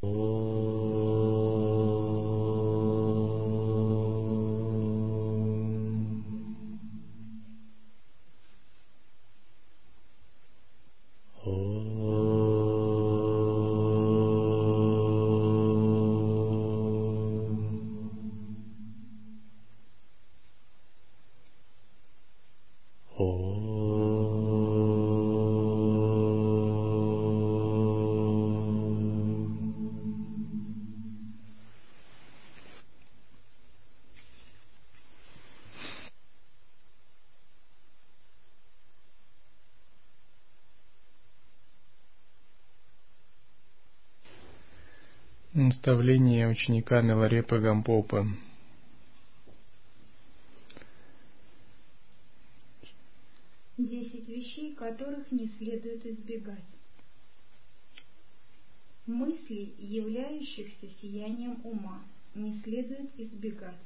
Наставление ученика Миларепы Гампопы. Десять вещей, которых не следует избегать. Мыслей, являющихся сиянием ума, не следует избегать.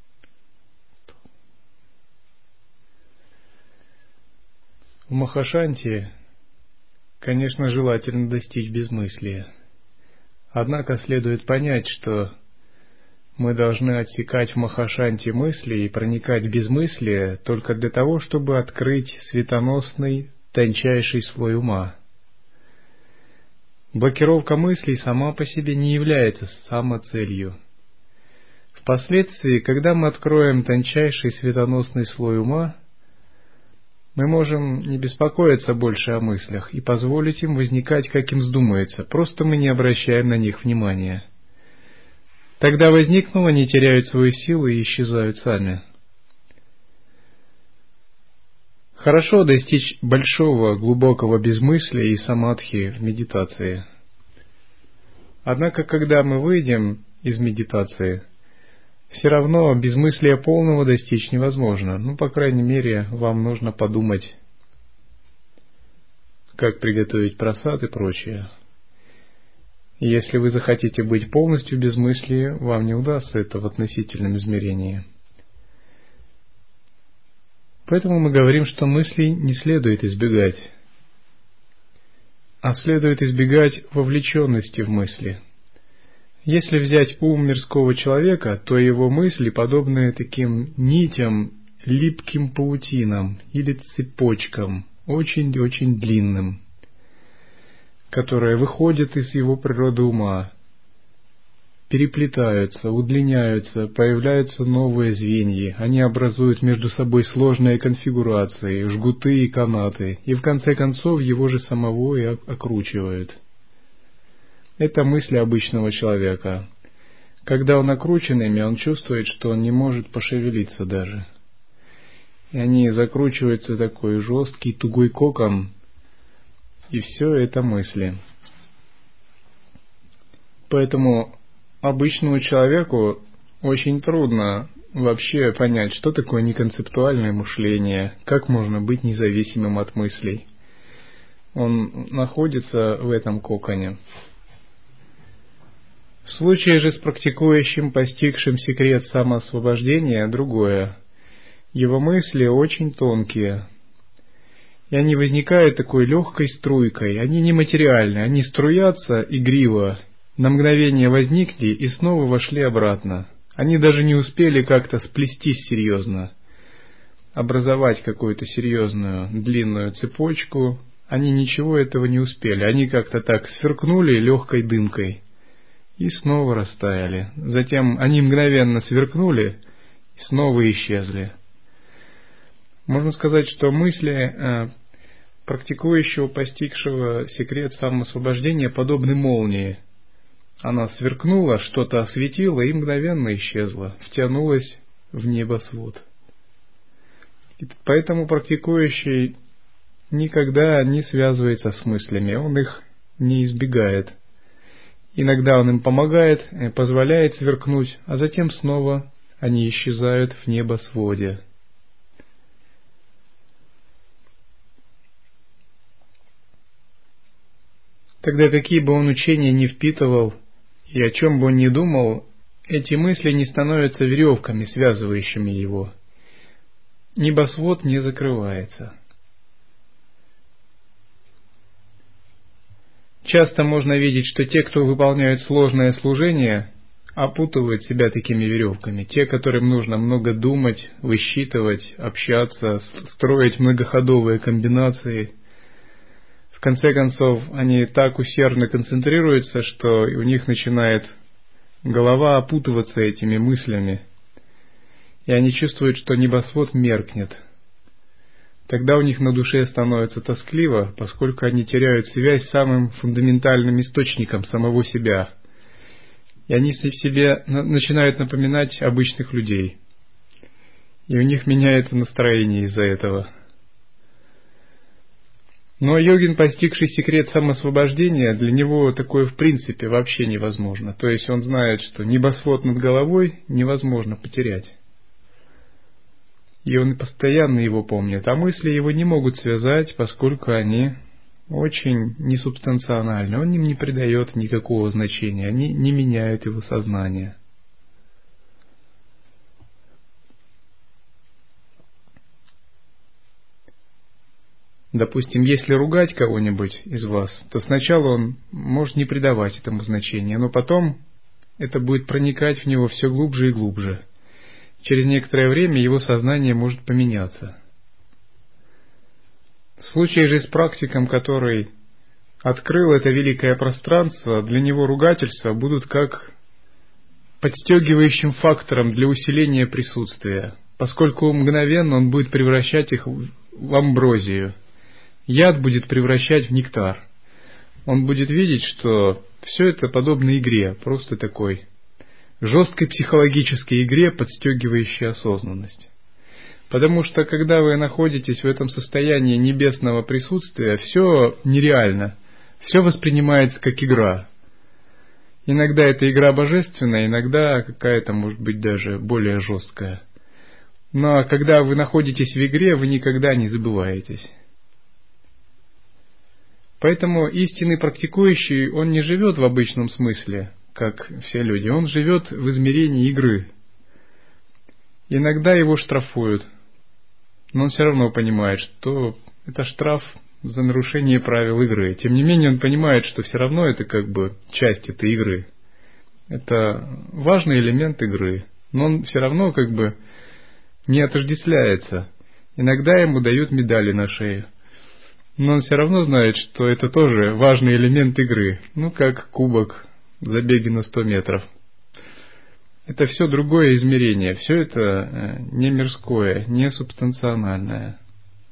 В Махашанти, конечно, желательно достичь безмыслия. Однако следует понять, что мы должны отсекать в Махашанти мысли и проникать в безмыслие только для того, чтобы открыть светоносный, тончайший слой ума. Блокировка мыслей сама по себе не является самоцелью. Впоследствии, когда мы откроем тончайший светоносный слой ума, мы можем не беспокоиться больше о мыслях и позволить им возникать, как им вздумается, просто мы не обращаем на них внимания. Тогда возникнув, они теряют свою силу и исчезают сами. Хорошо достичь большого, глубокого безмыслия и самадхи в медитации. Однако, когда мы выйдем из медитации, все равно безмыслия полного достичь невозможно. По крайней мере, вам нужно подумать, как приготовить прасад и прочее. И если вы захотите быть полностью безмыслие, вам не удастся это в относительном измерении. Поэтому мы говорим, что мыслей не следует избегать, а следует избегать вовлеченности в мысли. Если взять ум мирского человека, то его мысли подобны таким нитям, липким паутинам или цепочкам, очень-очень длинным, которые выходят из его природы ума, переплетаются, удлиняются, появляются новые звенья, они образуют между собой сложные конфигурации, жгуты и канаты, и в конце концов его же самого и окручивают. Это мысли обычного человека. Когда он окручен ими, он чувствует, что он не может пошевелиться даже. И они закручиваются такой жесткий, тугой кокон, и все это мысли. Поэтому обычному человеку очень трудно вообще понять, что такое неконцептуальное мышление, как можно быть независимым от мыслей. Он находится в этом коконе. В случае же с практикующим, постигшим секрет самоосвобождения, другое. Его мысли очень тонкие, и они возникают такой легкой струйкой, они нематериальны, они струятся игриво, на мгновение возникли и снова вошли обратно. Они даже не успели как-то сплестись серьезно, образовать какую-то серьезную длинную цепочку, они ничего этого не успели, они как-то так сверкнули легкой дымкой и снова растаяли. Затем они мгновенно сверкнули и снова исчезли. Можно сказать, что мысли практикующего, постигшего секрет самоосвобождения, подобны молнии. Она сверкнула, что-то осветила и мгновенно исчезла, втянулась в небосвод. И поэтому практикующий никогда не связывается с мыслями, он их не избегает. Иногда он им помогает, позволяет сверкнуть, а затем снова они исчезают в небосводе. Тогда какие бы он учения ни впитывал и о чем бы он ни думал, эти мысли не становятся веревками, связывающими его. Небосвод не закрывается. часто можно видеть, что те, кто выполняют сложное служение, опутывают себя такими веревками. Те, которым нужно много думать, высчитывать, общаться, строить многоходовые комбинации. В конце концов, они так усердно концентрируются, что у них начинает голова опутываться этими мыслями. И они чувствуют, что небосвод меркнет. Тогда у них на душе становится тоскливо, поскольку они теряют связь с самым фундаментальным источником самого себя. И они себе начинают напоминать обычных людей. И у них меняется настроение из-за этого. Но йогин, постигший секрет самоосвобождения, для него такое в принципе вообще невозможно. То есть он знает, что небосвод над головой невозможно потерять. И он постоянно его помнит, а мысли его не могут связать, поскольку они очень несубстанциональны. Он им не придает никакого значения, они не меняют его сознание. Допустим, если ругать кого-нибудь из вас, то сначала он может не придавать этому значения, но потом это будет проникать в него все глубже и глубже. Через некоторое время его сознание может поменяться. В случае же с практиком, который открыл это великое пространство, для него ругательства будут как подстегивающим фактором для усиления присутствия, поскольку мгновенно он будет превращать их в амброзию. Яд будет превращать в нектар. Он будет видеть, что все это подобно игре, просто такой жесткой психологической игре, подстегивающей осознанность. Потому что, когда вы находитесь в этом состоянии небесного присутствия, все нереально, все воспринимается как игра. Иногда это игра божественная, иногда какая-то, может быть, даже более жесткая. Но когда вы находитесь в игре, вы никогда не забываетесь. Поэтому истинный практикующий, он не живет в обычном смысле, как все люди, он живет в измерении игры. Иногда его штрафуют, но он все равно понимает, что это штраф за нарушение правил игры. Тем не менее, он понимает, что все равно это как бы часть этой игры. Это важный элемент игры, но он все равно как бы не отождествляется. Иногда ему дают медали на шею. Но он все равно знает, что это тоже важный элемент игры. Ну, как кубок, забеги на 100 метров. Это все другое измерение. Все это не мирское, не субстанциональное.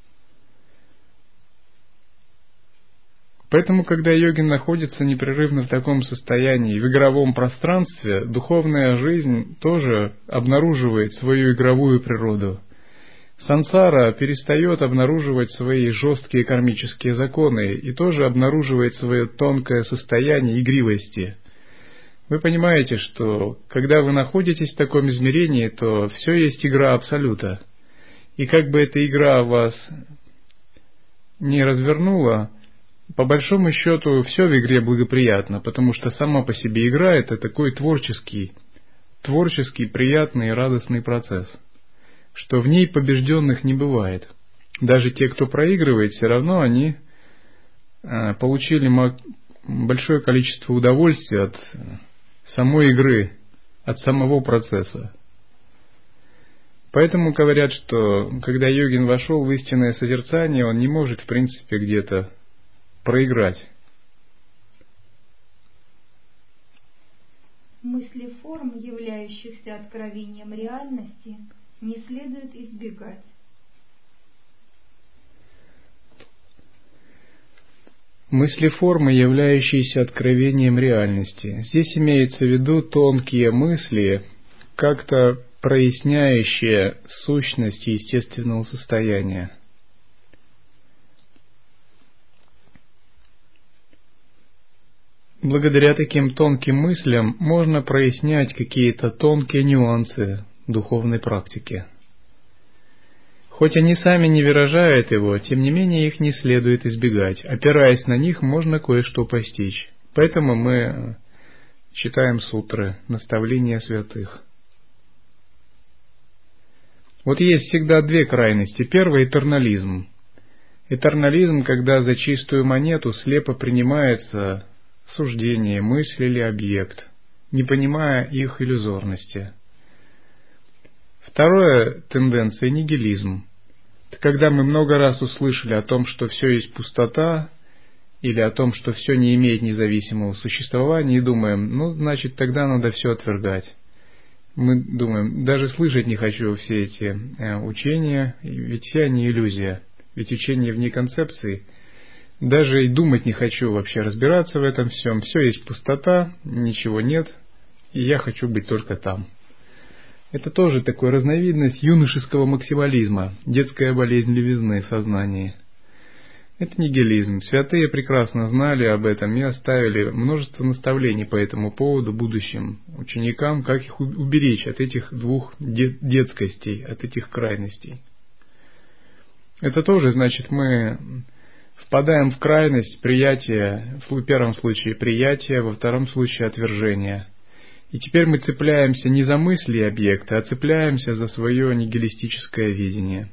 Поэтому, когда йогин находится непрерывно в таком состоянии, в игровом пространстве, духовная жизнь тоже обнаруживает свою игровую природу. Сансара перестает обнаруживать свои жесткие кармические законы и тоже обнаруживает свое тонкое состояние игривости. Вы понимаете, что когда вы находитесь в таком измерении, то все есть игра Абсолюта. И как бы эта игра вас не развернула, по большому счету все в игре благоприятно, потому что сама по себе игра — это такой творческий, приятный и радостный процесс, что в ней побежденных не бывает. Даже те, кто проигрывает, все равно они получили большое количество удовольствия от самой игры, от самого процесса. Поэтому говорят, что когда йогин вошел в истинное созерцание, он не может в принципе где-то проиграть. Мысли форм, являющихся откровением реальности, не следует избегать. Мысли формы, являющиеся откровением реальности. Здесь имеется в виду тонкие мысли, как-то проясняющие сущность естественного состояния. Благодаря таким тонким мыслям можно прояснять какие-то тонкие нюансы духовной практики. Хоть они сами не выражают его, тем не менее их не следует избегать. Опираясь на них, можно кое-что постичь. Поэтому мы читаем сутры, наставления святых. Вот есть всегда две крайности. Первый — этернализм. Этернализм, когда за чистую монету слепо принимается суждение, мысль или объект, не понимая их иллюзорности. Вторая тенденция – нигилизм. Это когда мы много раз услышали о том, что все есть пустота, или о том, что все не имеет независимого существования, и думаем, ну, значит, тогда надо все отвергать. Мы думаем, даже слышать не хочу все эти учения, ведь все они иллюзия, ведь учения вне концепции. Даже и думать не хочу вообще разбираться в этом всем. Все есть пустота, ничего нет, и я хочу быть только там. Это тоже такая разновидность юношеского максимализма, детская болезнь левизны в сознании. Это нигилизм. Святые прекрасно знали об этом и оставили множество наставлений по этому поводу будущим ученикам, как их уберечь от этих двух детскостей, от этих крайностей. Это тоже значит, мы впадаем в крайность приятия, в первом случае приятия, во втором случае отвержения. И теперь мы цепляемся не за мысли и объекты, а цепляемся за свое нигилистическое видение.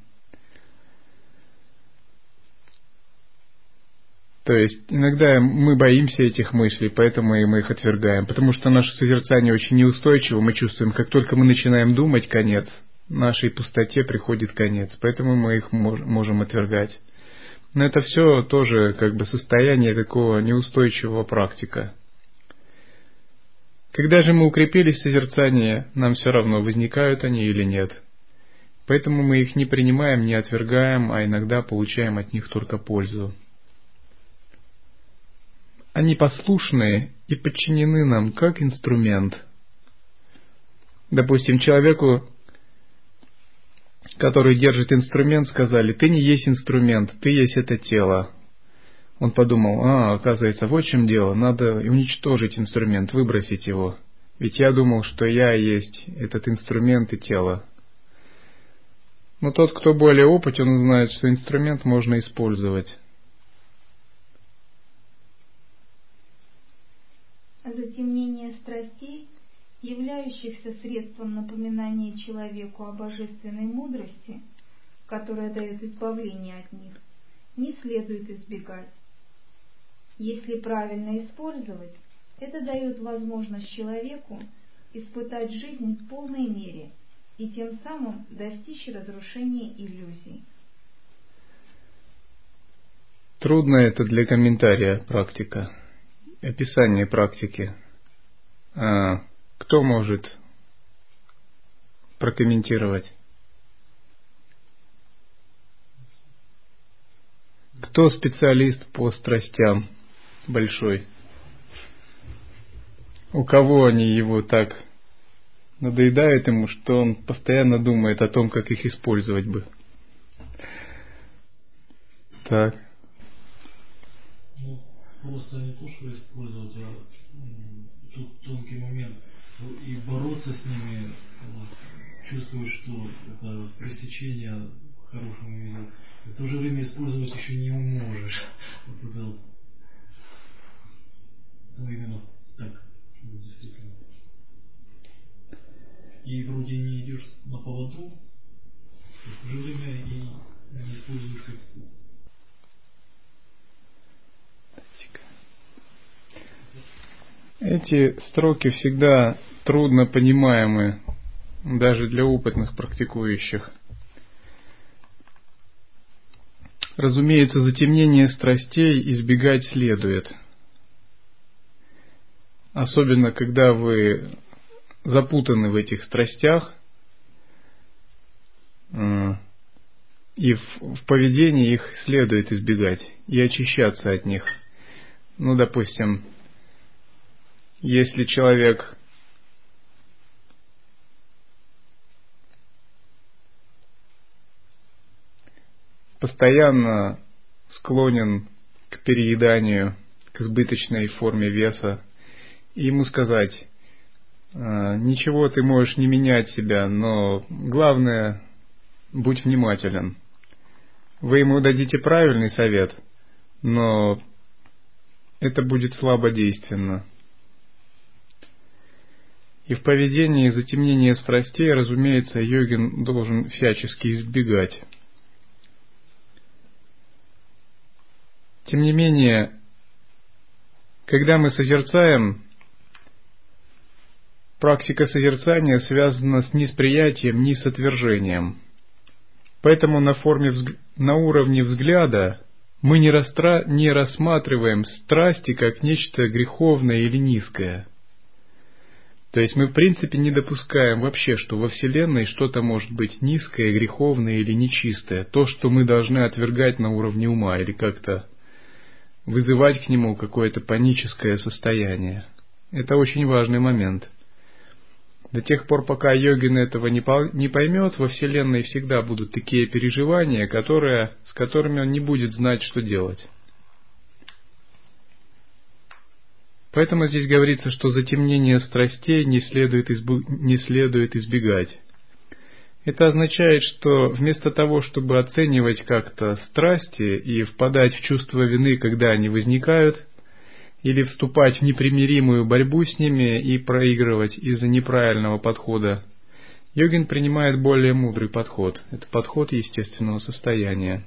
То есть иногда мы боимся этих мыслей, поэтому и мы их отвергаем, потому что наше созерцание очень неустойчиво, мы чувствуем, как только мы начинаем думать, конец, нашей пустоте приходит конец, поэтому мы их можем отвергать. Но это все тоже как бы состояние такого неустойчивого практика. Когда же мы укрепились в созерцании, нам все равно, возникают они или нет. Поэтому мы их не принимаем, не отвергаем, а иногда получаем от них только пользу. Они послушны и подчинены нам как инструмент. Допустим, человеку, который держит инструмент, сказали: ты не есть инструмент, ты есть это тело. Он подумал: оказывается, вот в чем дело, надо уничтожить инструмент, выбросить его. Ведь я думал, что я есть этот инструмент и тело. Но тот, кто более опытен, он знает, что инструмент можно использовать. Затемнение страстей, являющихся средством напоминания человеку о божественной мудрости, которая дает избавление от них, не следует избегать. Если правильно использовать, это дает возможность человеку испытать жизнь в полной мере и тем самым достичь разрушения иллюзий. Трудно это для комментария практика, описание практики. Кто может прокомментировать? Кто специалист по страстям большой? У кого они его так надоедают ему, что он постоянно думает о том, как их использовать бы? Так. Ну, просто не то, что использовать, а тут тонкий момент. И бороться с ними, чувствуешь, что это пресечение в хорошем виде. И в то же время использовать еще не можешь. Вот это вот. Ну, именно так, действительно. И вроде не идешь на поводу, и в то же время и не используешь как. Эти строки всегда трудно понимаемы даже для опытных практикующих. Разумеется, затемнение страстей избегать следует. Особенно, когда вы запутаны в этих страстях, и в поведении их следует избегать и очищаться от них. Ну, допустим, если человек постоянно склонен к перееданию, к избыточной форме веса, и ему сказать: ничего, ты можешь не менять себя, но главное, будь внимателен. Вы ему дадите правильный совет, но это будет слабодейственно. И в поведении затемнения страстей, разумеется, йогин должен всячески избегать. Тем не менее, Когда мы созерцаем, практика созерцания связана ни с приятием, ни с отвержением. Поэтому на уровне взгляда мы не рассматриваем страсти как нечто греховное или низкое. То есть мы в принципе не допускаем вообще, что во Вселенной что-то может быть низкое, греховное или нечистое. То, что мы должны отвергать на уровне ума или как-то вызывать к нему какое-то паническое состояние. Это очень важный момент. До тех пор, пока йогин этого не поймет, во Вселенной всегда будут такие переживания, с которыми он не будет знать, что делать. Поэтому здесь говорится, что затемнение страстей не следует избегать. Это означает, что вместо того, чтобы оценивать как-то страсти и впадать в чувство вины, когда они возникают, или вступать в непримиримую борьбу с ними и проигрывать из-за неправильного подхода, йогин принимает более мудрый подход. Это подход естественного состояния.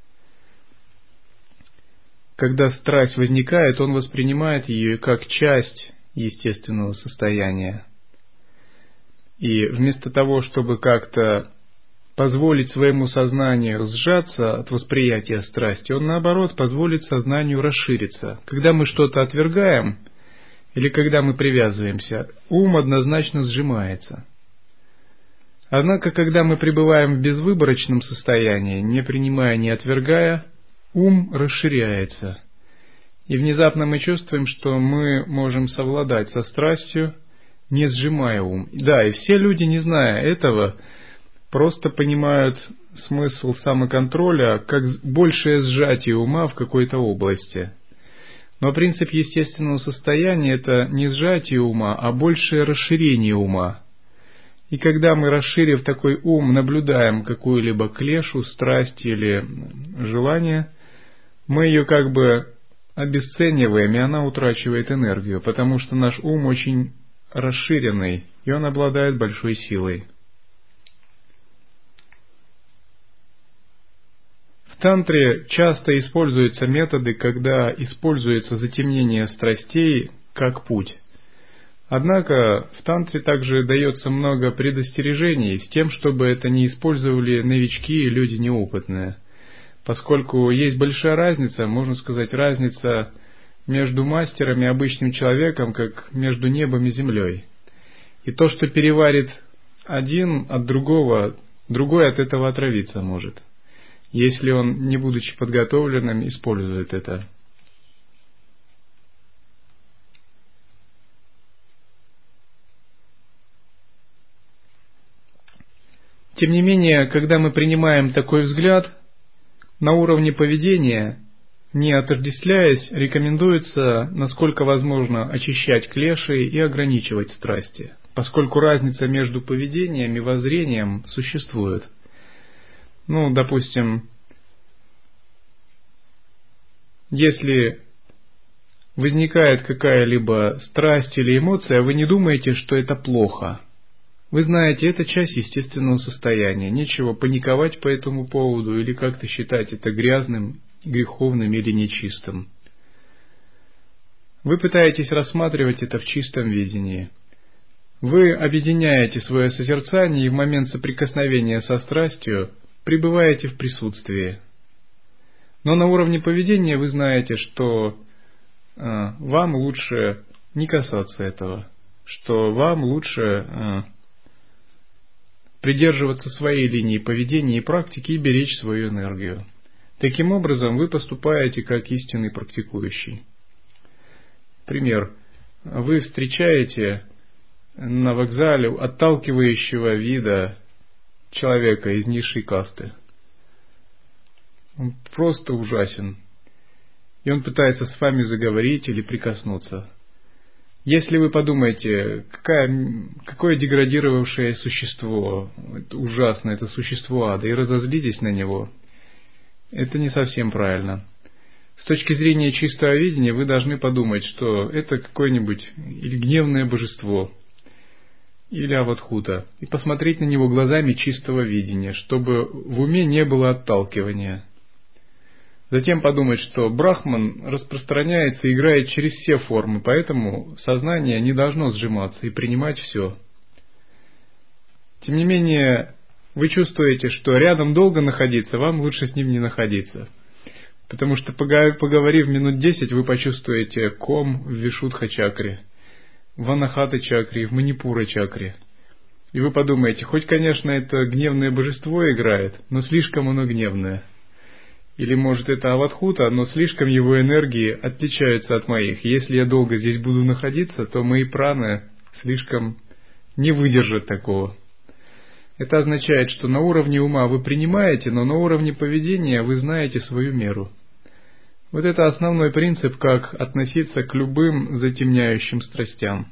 Когда страсть возникает, он воспринимает ее как часть естественного состояния. И вместо того, чтобы как-то позволить своему сознанию сжаться от восприятия страсти, он наоборот позволит сознанию расшириться. Когда мы что-то отвергаем, или когда мы привязываемся, ум однозначно сжимается. Однако, когда мы пребываем в безвыборочном состоянии, не принимая, не отвергая, ум расширяется. И внезапно мы чувствуем, что мы можем совладать со страстью, не сжимая ум. Да, и все люди, не зная этого, просто понимают смысл самоконтроля как большее сжатие ума в какой-то области. Но принцип естественного состояния – это не сжатие ума, а большее расширение ума. И когда мы, расширив такой ум, наблюдаем какую-либо клешу, страсть или желание, мы ее как бы обесцениваем, и она утрачивает энергию, потому что наш ум очень расширенный, и он обладает большой силой. В тантре часто используются методы, когда используется затемнение страстей как путь. Однако в тантре также дается много предостережений с тем, чтобы это не использовали новички и люди неопытные. Поскольку есть большая разница, можно сказать, разница между мастером и обычным человеком, как между небом и землей. И то, что переварит один от другого, другой от этого отравиться может, если он, не будучи подготовленным, использует это. Тем не менее, когда мы принимаем такой взгляд, на уровне поведения, не отождествляясь, рекомендуется, насколько возможно, очищать клеши и ограничивать страсти, поскольку разница между поведением и воззрением существует. Допустим, если возникает какая-либо страсть или эмоция, вы не думаете, что это плохо. Вы знаете, это часть естественного состояния, нечего паниковать по этому поводу или как-то считать это грязным, греховным или нечистым. Вы пытаетесь рассматривать это в чистом видении. Вы объединяете свое созерцание и в момент соприкосновения со страстью пребываете в присутствии. Но на уровне поведения вы знаете, что вам лучше не касаться этого, что вам лучше придерживаться своей линии поведения и практики и беречь свою энергию. Таким образом, вы поступаете как истинный практикующий. Пример. Вы встречаете на вокзале отталкивающего вида человека из низшей касты. Он просто ужасен. И он пытается с вами заговорить или прикоснуться. Если вы подумаете, какое деградировавшее существо, это ужасно, это существо ада, и разозлитесь на него, это не совсем правильно. С точки зрения чистого видения вы должны подумать, что это какое-нибудь или гневное божество, или аватхута, и посмотреть на него глазами чистого видения, чтобы в уме не было отталкивания. Затем подумать, что Брахман распространяется и играет через все формы, поэтому сознание не должно сжиматься и принимать все. Тем не менее, вы чувствуете, что рядом долго находиться, вам лучше с ним не находиться. Потому что, поговорив минут 10, вы почувствуете ком в Вишудха-чакре, в Анахата-чакре и в Манипура-чакре. И вы подумаете, хоть, конечно, это гневное божество играет, но слишком оно гневное. Или, может, это Аватхута, но слишком его энергии отличаются от моих. Если я долго здесь буду находиться, то мои праны слишком не выдержат такого. Это означает, что на уровне ума вы принимаете, но на уровне поведения вы знаете свою меру. Вот это основной принцип, как относиться к любым затемняющим страстям.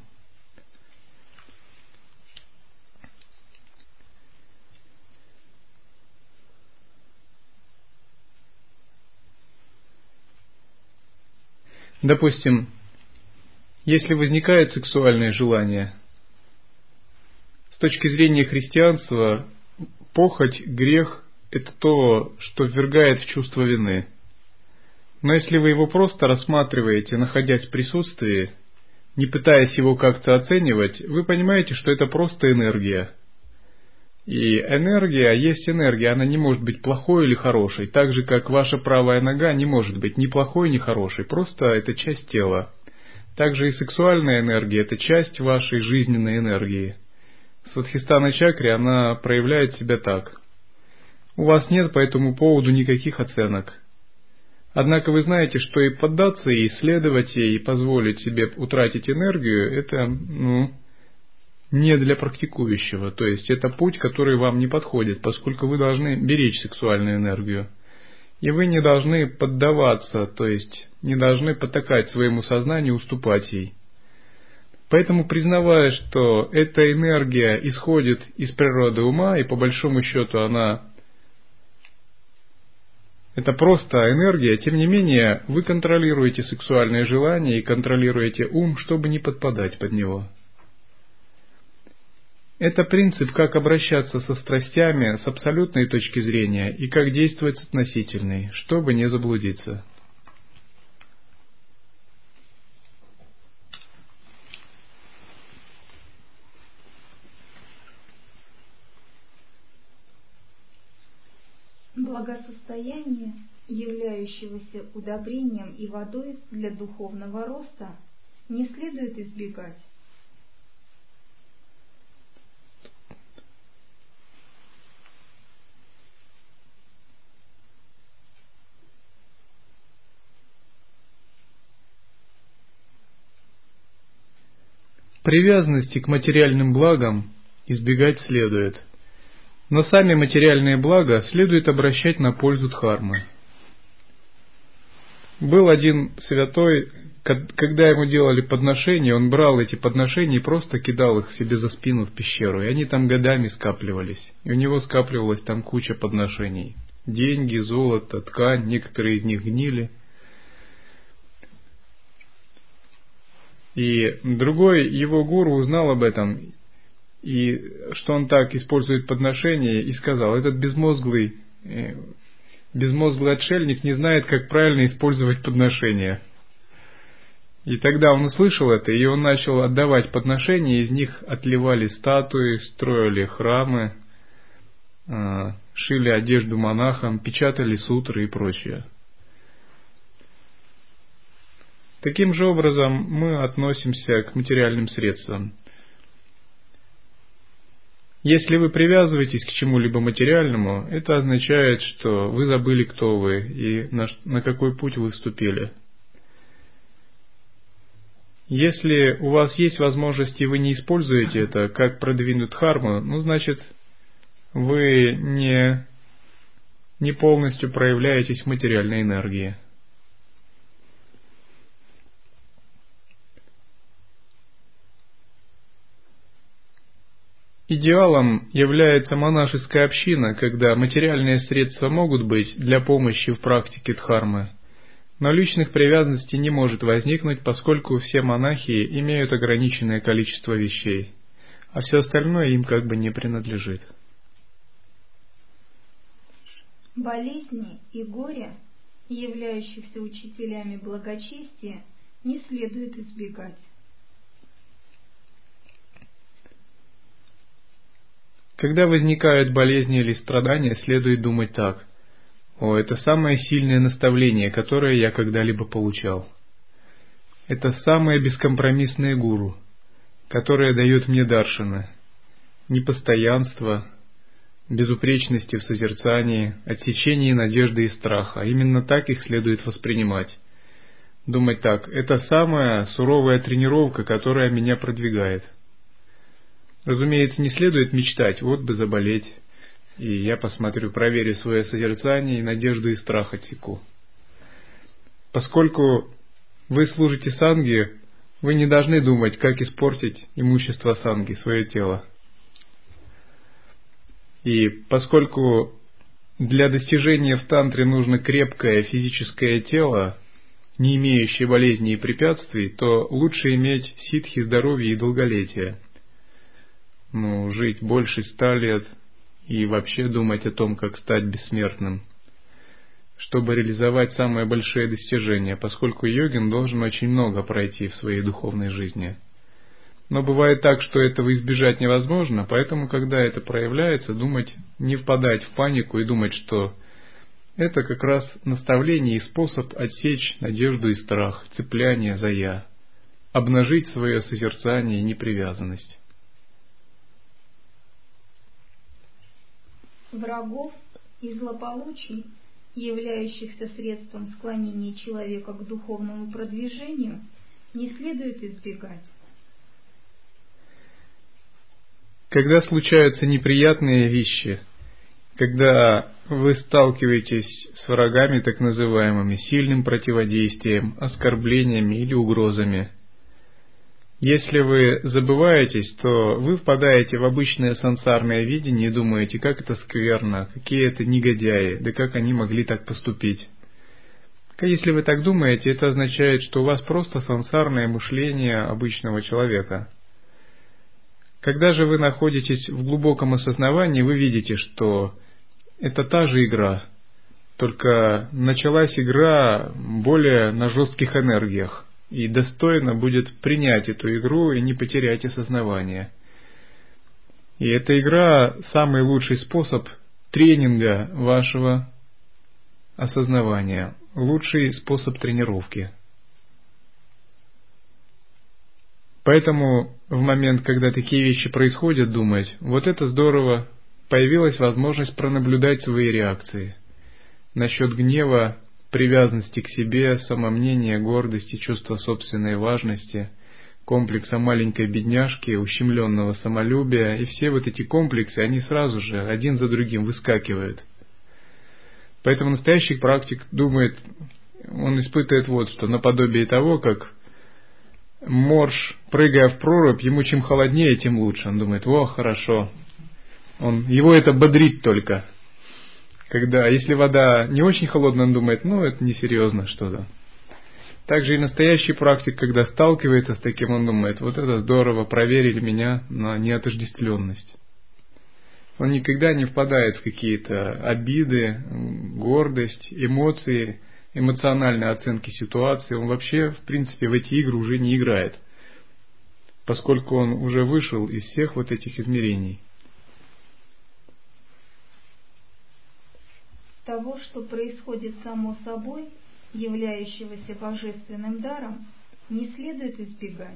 Допустим, если возникает сексуальное желание, с точки зрения христианства, похоть, грех – это то, что ввергает в чувство вины. Но если вы его просто рассматриваете, находясь в присутствии, не пытаясь его как-то оценивать, вы понимаете, что это просто энергия. И энергия есть энергия, она не может быть плохой или хорошей, так же, как ваша правая нога не может быть ни плохой, ни хорошей, просто это часть тела. Также и сексуальная энергия – это часть вашей жизненной энергии. Свадхистхана-чакре она проявляет себя так. У вас нет по этому поводу никаких оценок. Однако вы знаете, что и поддаться, и исследовать, и позволить себе утратить энергию – это, не для практикующего. То есть это путь, который вам не подходит, поскольку вы должны беречь сексуальную энергию. И вы не должны поддаваться, то есть не должны потакать своему сознанию, уступать ей. Поэтому, признавая, что эта энергия исходит из природы ума, и по большому счету это просто энергия, тем не менее вы контролируете сексуальные желания и контролируете ум, чтобы не подпадать под него. Это принцип, как обращаться со страстями с абсолютной точки зрения и как действовать с относительной, чтобы не заблудиться. Благосостояние, являющегося удобрением и водой для духовного роста, не следует избегать. Привязанности к материальным благам избегать следует, но сами материальные блага следует обращать на пользу дхармы. Был один святой, когда ему делали подношения, он брал эти подношения и просто кидал их себе за спину в пещеру, и они там годами скапливались, и у него скапливалась там куча подношений. Деньги, золото, ткань, некоторые из них гнили. И другой его гуру узнал об этом, и что он так использует подношения, и сказал: этот безмозглый отшельник не знает, как правильно использовать подношения. И тогда он услышал это, и он начал отдавать подношения, из них отливали статуи, строили храмы, шили одежду монахам, печатали сутры и прочее. Таким же образом мы относимся к материальным средствам. Если вы привязываетесь к чему-либо материальному, это означает, что вы забыли, кто вы и на какой путь вы вступили. Если у вас есть возможность и вы не используете это, как продвинуть дхарму, значит, вы не полностью проявляетесь в материальной энергии. Идеалом является монашеская община, когда материальные средства могут быть для помощи в практике дхармы, но личных привязанностей не может возникнуть, поскольку все монахи имеют ограниченное количество вещей, а все остальное им как бы не принадлежит. Болезни и горе являющихся учителями благочестия, не следует избегать. Когда возникают болезни или страдания, следует думать так: «О, это самое сильное наставление, которое я когда-либо получал. Это самое бескомпромиссное гуру, которое дает мне даршана, непостоянство, безупречности в созерцании, отсечении надежды и страха. Именно так их следует воспринимать. Думать так: это самая суровая тренировка, которая меня продвигает». Разумеется, не следует мечтать: вот бы заболеть, и я посмотрю, проверю свое созерцание и надежду и страх отсеку. Поскольку вы служите санге, вы не должны думать, как испортить имущество санги, свое тело. И поскольку для достижения в тантре нужно крепкое физическое тело, не имеющее болезней и препятствий, то лучше иметь ситхи, здоровье и долголетие. Жить больше 100 лет и вообще думать о том, как стать бессмертным, чтобы реализовать самые большие достижения, поскольку йогин должен очень много пройти в своей духовной жизни. Но бывает так, что этого избежать невозможно, поэтому, когда это проявляется, думать, не впадать в панику и думать, что это как раз наставление и способ отсечь надежду и страх, цепляние за «я», обнажить свое созерцание и непривязанность. Врагов и злополучий, являющихся средством склонения человека к духовному продвижению, не следует избегать. Когда случаются неприятные вещи, когда вы сталкиваетесь с врагами, так называемыми, сильным противодействием, оскорблениями или угрозами, если вы забываетесь, то вы впадаете в обычное сансарное видение и думаете, как это скверно, какие это негодяи, да как они могли так поступить. Если вы так думаете, это означает, что у вас просто сансарное мышление обычного человека. Когда же вы находитесь в глубоком осознавании, вы видите, что это та же игра, только началась игра более на жестких энергиях. И достойно будет принять эту игру и не потерять осознавание. И эта игра – самый лучший способ тренинга вашего осознавания, лучший способ тренировки. Поэтому в момент, когда такие вещи происходят, думать: вот это здорово, появилась возможность пронаблюдать свои реакции. Насчет гнева, привязанности к себе, самомнения, гордости, чувства собственной важности, комплекса маленькой бедняжки, ущемленного самолюбия, и все вот эти комплексы, они сразу же один за другим выскакивают. Поэтому настоящий практик думает, он испытывает вот что, наподобие того, как морж, прыгая в прорубь, ему чем холоднее, тем лучше. Он думает: о, хорошо. Его это бодрит только. Если вода не очень холодная, он думает: это несерьезно что-то. Также и настоящий практик, когда сталкивается с таким, он думает: вот это здорово, проверили меня на неотождествленность. Он никогда не впадает в какие-то обиды, гордость, эмоции, эмоциональные оценки ситуации. Он вообще, в принципе, в эти игры уже не играет, поскольку он уже вышел из всех вот этих измерений. Того, что происходит само собой, являющегося божественным даром, не следует избегать.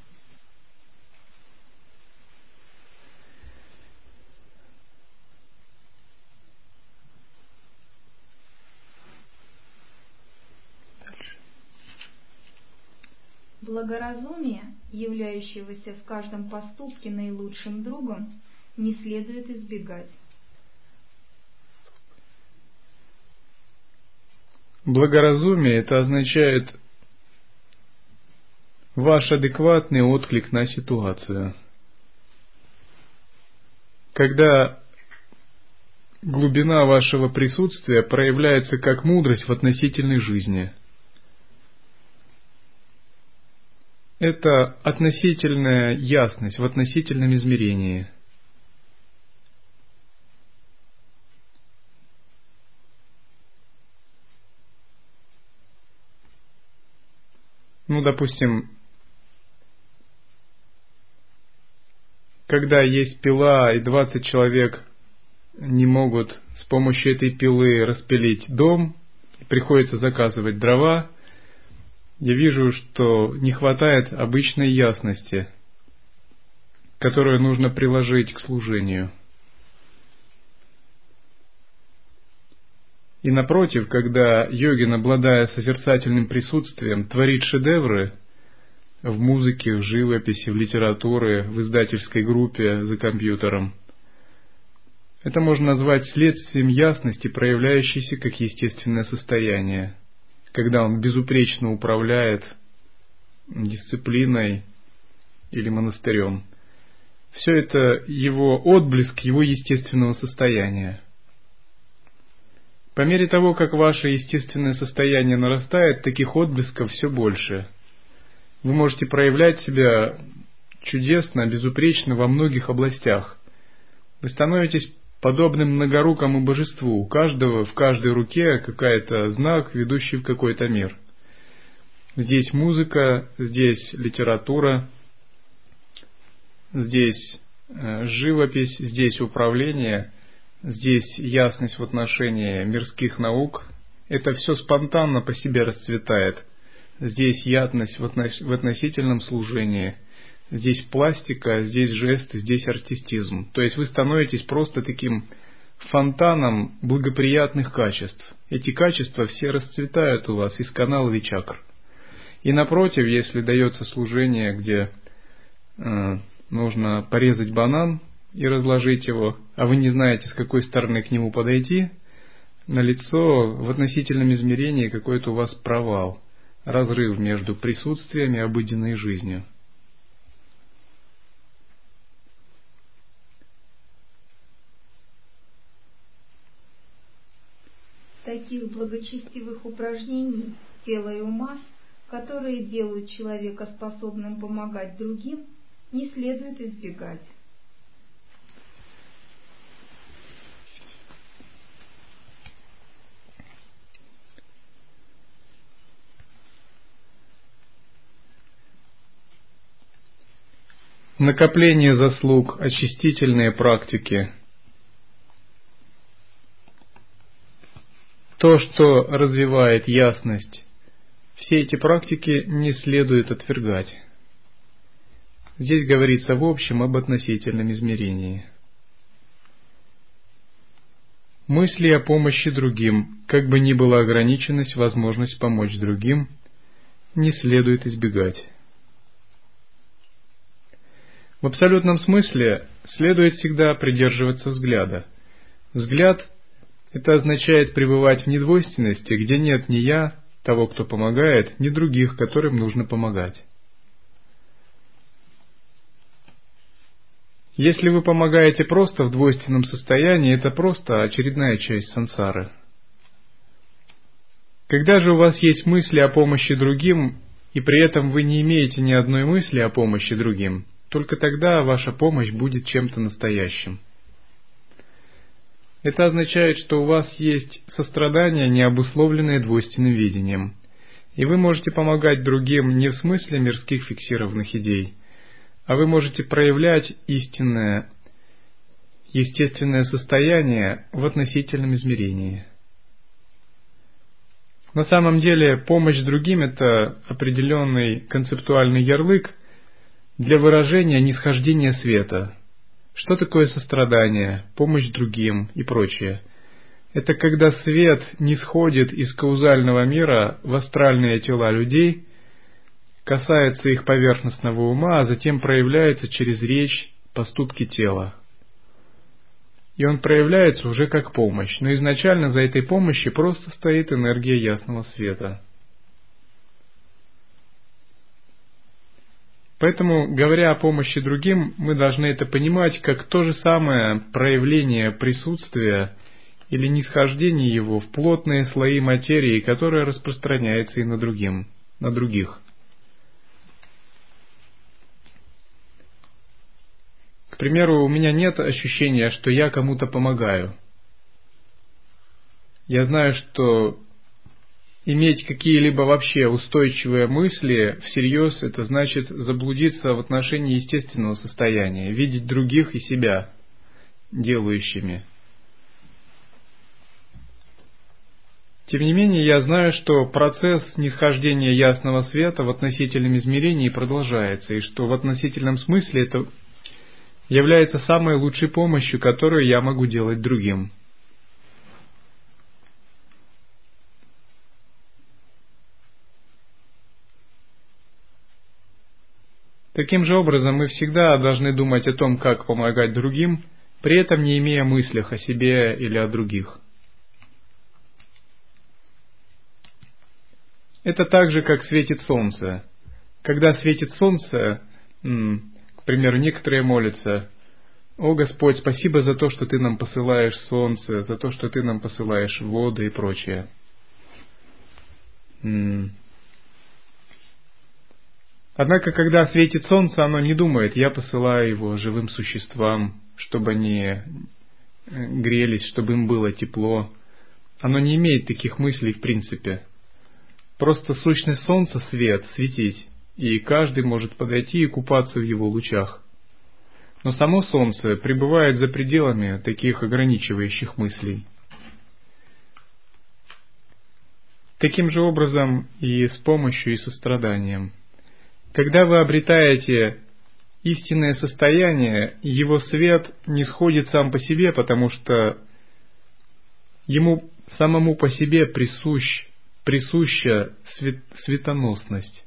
Благоразумие, являющегося в каждом поступке наилучшим другом, не следует избегать. Благоразумие – это означает ваш адекватный отклик на ситуацию. Когда глубина вашего присутствия проявляется как мудрость в относительной жизни. Это относительная ясность в относительном измерении. допустим, когда есть пила и 20 человек не могут с помощью этой пилы распилить дом, приходится заказывать дрова, я вижу, что не хватает обычной ясности, которую нужно приложить к служению. И напротив, когда йогин, обладая созерцательным присутствием, творит шедевры в музыке, в живописи, в литературе, в издательской группе за компьютером, это можно назвать следствием ясности, проявляющейся как естественное состояние, когда он безупречно управляет дисциплиной или монастырем. Все это его отблеск его естественного состояния. По мере того, как ваше естественное состояние нарастает, таких отблесков все больше. Вы можете проявлять себя чудесно, безупречно во многих областях. Вы становитесь подобным многорукому божеству. У каждого в каждой руке какой-то знак, ведущий в какой-то мир. Здесь музыка, здесь литература, здесь живопись, здесь управление, здесь ясность в отношении мирских наук. Это все спонтанно по себе расцветает. Здесь ясность в относительном служении. Здесь пластика, здесь жесты, здесь артистизм. То есть вы становитесь просто таким фонтаном благоприятных качеств. Эти качества все расцветают у вас из каналов и чакр. И напротив, если дается служение, где нужно порезать банан и разложить его, а вы не знаете, с какой стороны к нему подойти, налицо в относительном измерении какой-то у вас провал, разрыв между присутствием и обыденной жизнью. Таких благочестивых упражнений тела и ума, которые делают человека способным помогать другим, не следует избегать. Накопление заслуг, очистительные практики. То, что развивает ясность, все эти практики не следует отвергать. Здесь говорится в общем об относительном измерении. Мысли о помощи другим, как бы ни была ограниченность, возможность помочь другим, не следует избегать. В абсолютном смысле следует всегда придерживаться взгляда. Взгляд – это означает пребывать в недвойственности, где нет ни я, того, кто помогает, ни других, которым нужно помогать. Если вы помогаете просто в двойственном состоянии, это просто очередная часть сансары. Когда же у вас есть мысли о помощи другим, и при этом вы не имеете ни одной мысли о помощи другим, только тогда ваша помощь будет чем-то настоящим. Это означает, что у вас есть сострадание, не обусловленное двойственным видением, и вы можете помогать другим не в смысле мирских фиксированных идей, а вы можете проявлять истинное, естественное состояние в относительном измерении. На самом деле, помощь другим – это определенный концептуальный ярлык для выражения нисхождения света. Что такое сострадание, помощь другим и прочее? Это когда свет нисходит из каузального мира в астральные тела людей, касается их поверхностного ума, а затем проявляется через речь, поступки тела. И он проявляется уже как помощь, но изначально за этой помощью просто стоит энергия ясного света. Поэтому, говоря о помощи другим, мы должны это понимать как то же самое проявление присутствия или нисхождение его в плотные слои материи, которое распространяется и на других. К примеру, у меня нет ощущения, что я кому-то помогаю. Я знаю, что иметь какие-либо вообще устойчивые мысли всерьез, это значит заблудиться в отношении естественного состояния, видеть других и себя делающими. Тем не менее, я знаю, что процесс нисхождения ясного света в относительном измерении продолжается, и что в относительном смысле это является самой лучшей помощью, которую я могу делать другим. Таким же образом, мы всегда должны думать о том, как помогать другим, при этом не имея мыслях о себе или о других. Это так же, как светит солнце. Когда светит солнце, к примеру, некоторые молятся: «О Господь, спасибо за то, что Ты нам посылаешь солнце, за то, что Ты нам посылаешь воду и прочее». Однако, когда светит солнце, оно не думает: я посылаю его живым существам, чтобы они грелись, чтобы им было тепло. Оно не имеет таких мыслей в принципе. Просто сущность солнца — свет, светить, и каждый может подойти и купаться в его лучах. Но само солнце пребывает за пределами таких ограничивающих мыслей. Таким же образом и с помощью и состраданием. Когда вы обретаете истинное состояние, его свет не сходит сам по себе, потому что ему самому по себе присуща светоносность.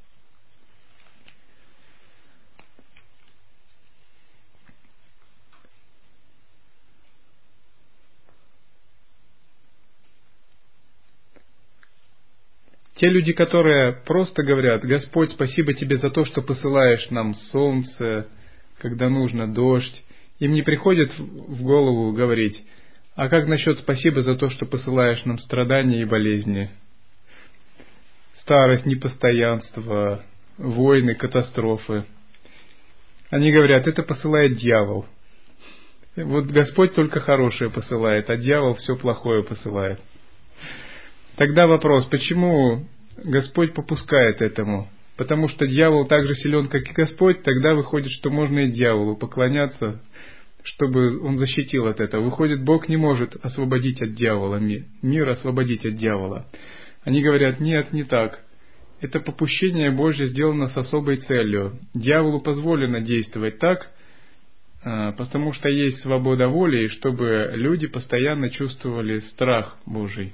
Те люди, которые просто говорят: «Господь, спасибо Тебе за то, что посылаешь нам солнце, когда нужно дождь», им не приходит в голову говорить: «А как насчет спасибо за то, что посылаешь нам страдания и болезни, старость, непостоянство, войны, катастрофы?» Они говорят: «Это посылает дьявол. Вот Господь только хорошее посылает, а дьявол все плохое посылает». Тогда вопрос: почему Господь попускает этому? Потому что дьявол так же силен, как и Господь. Тогда выходит, что можно и дьяволу поклоняться, чтобы он защитил от этого. Выходит, Бог не может освободить от дьявола, мир освободить от дьявола. Они говорят: нет, не так. Это попущение Божье сделано с особой целью. Дьяволу позволено действовать так, потому что есть свобода воли, и чтобы люди постоянно чувствовали страх Божий.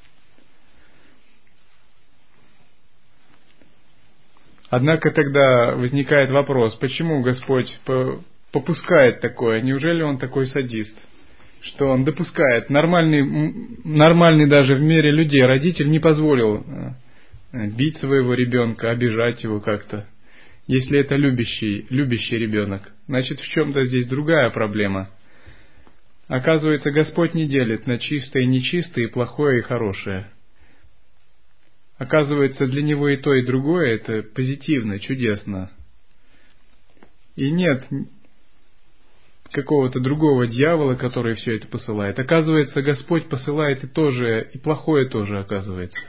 Однако тогда возникает вопрос: почему Господь попускает такое? Неужели Он такой садист, что Он допускает? Нормальный даже в мире людей родитель не позволил бить своего ребенка, обижать его как-то. Если это любящий ребенок, значит, в чем-то здесь другая проблема. Оказывается, Господь не делит на чистое и нечистое, плохое и хорошее. Оказывается, для Него и то, и другое — это позитивно, чудесно. И нет какого-то другого дьявола, который все это посылает. Оказывается, Господь посылает и плохое тоже, оказывается.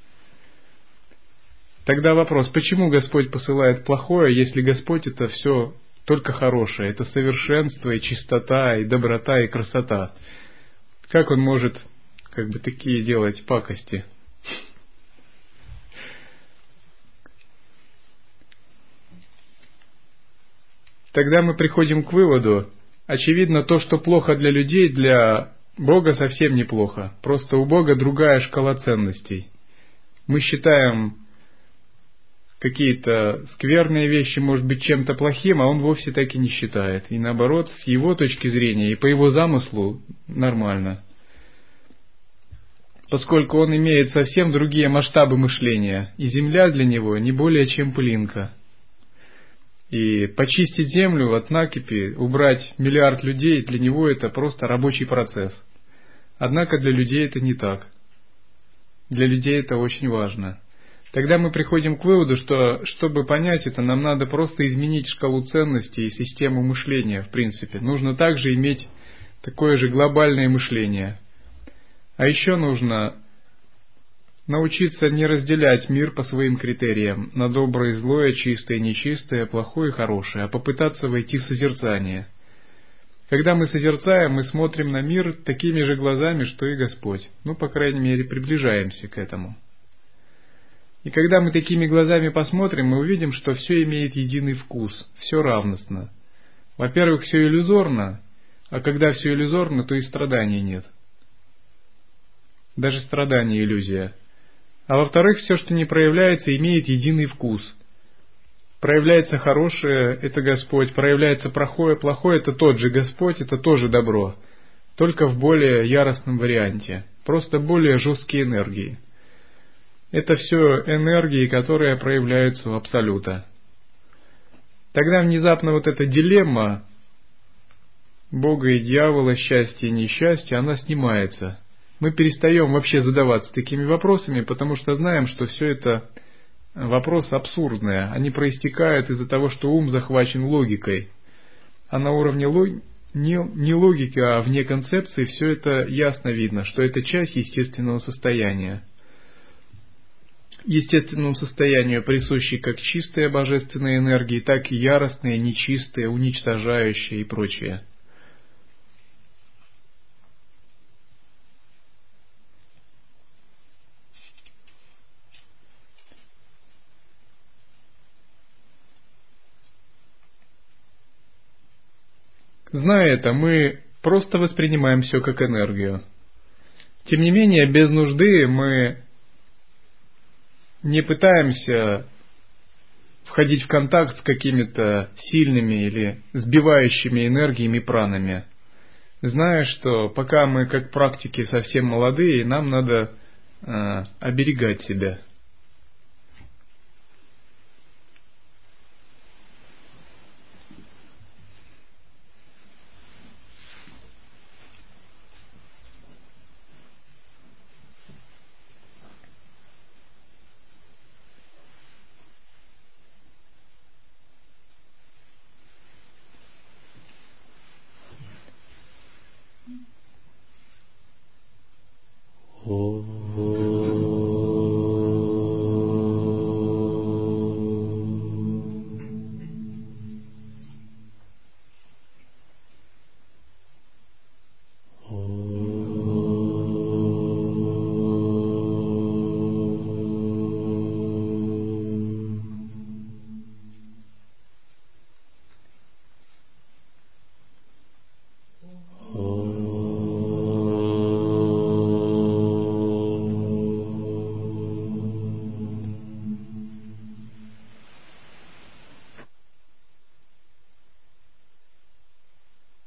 Тогда вопрос: почему Господь посылает плохое, если Господь — это все только хорошее, это совершенство, и чистота, и доброта, и красота? Как Он может такие делать пакости? Тогда мы приходим к выводу: очевидно, то, что плохо для людей, для Бога совсем неплохо. Просто у Бога другая шкала ценностей. Мы считаем какие-то скверные вещи, может быть, чем-то плохим, а Он вовсе так и не считает. И наоборот, с Его точки зрения и по Его замыслу нормально. Поскольку Он имеет совсем другие масштабы мышления, и земля для Него не более чем пылинка. И почистить землю от накипи, убрать миллиард людей, для Него это просто рабочий процесс. Однако для людей это не так. Для людей это очень важно. Тогда мы приходим к выводу, что, чтобы понять это, нам надо просто изменить шкалу ценностей и систему мышления, в принципе. Нужно также иметь такое же глобальное мышление. А еще нужно научиться не разделять мир по своим критериям на доброе и злое, чистое и нечистое, плохое и хорошее, а попытаться войти в созерцание. Когда мы созерцаем, мы смотрим на мир такими же глазами, что и Господь. Ну, по крайней мере, приближаемся к этому. И когда мы такими глазами посмотрим, мы увидим, что все имеет единый вкус, все равностно. Во-первых, все иллюзорно, а когда все иллюзорно, то и страданий нет. Даже страдание – иллюзия. А во-вторых, все, что не проявляется, имеет единый вкус. Проявляется хорошее – это Господь, проявляется плохое – это тот же Господь, это тоже добро. Только в более яростном варианте, просто более жесткие энергии. Это все энергии, которые проявляются в Абсолюта. Тогда внезапно вот эта дилемма Бога и дьявола, счастье и несчастье, она снимается. Мы перестаем вообще задаваться такими вопросами, потому что знаем, что все это вопрос абсурдный. Они проистекают из-за того, что ум захвачен логикой. А на уровне не логики, а вне концепции все это ясно видно, что это часть естественного состояния. Естественному состоянию присущи как чистые божественные энергии, так и яростные, нечистые, уничтожающие и прочее. Зная это, мы просто воспринимаем все как энергию. Тем не менее, без нужды мы не пытаемся входить в контакт с какими-то сильными или сбивающими энергиями пранами, зная, что пока мы как практики совсем молодые, нам надо оберегать себя. Oh.